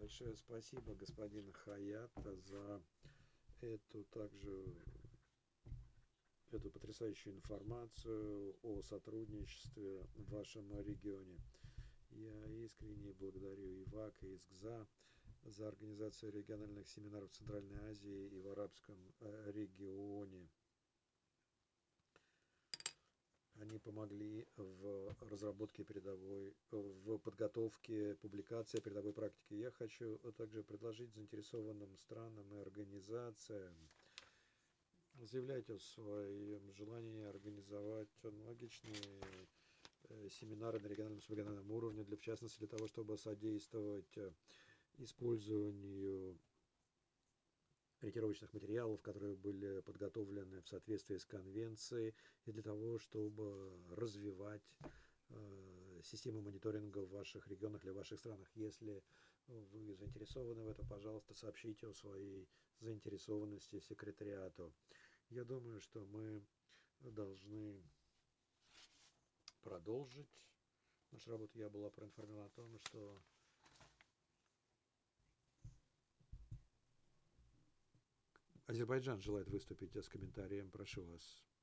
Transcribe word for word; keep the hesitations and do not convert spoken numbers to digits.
Большое спасибо, господин Хаят, за эту также эту потрясающую информацию о сотрудничестве в вашем регионе. Я искренне благодарю ИВАК и ИСКЗА за организацию региональных семинаров в Центральной Азии и в арабском регионе. Они помогли в разработке передовой, в подготовке публикации передовой практики. Я хочу также предложить заинтересованным странам и организациям заявлять о своем желании организовать аналогичные семинары на региональном и субрегиональном уровне, для, в частности, для того, чтобы содействовать использованию ориентировочных материалов, которые были подготовлены в соответствии с конвенцией, и для того, чтобы развивать э, систему мониторинга в ваших регионах или в ваших странах. Если вы заинтересованы в этом, пожалуйста, сообщите о своей заинтересованности секретариату. Я думаю, что мы должны продолжить нашу работу. Я была проинформирована о том, что Азербайджан желает выступить с комментарием. Прошу вас.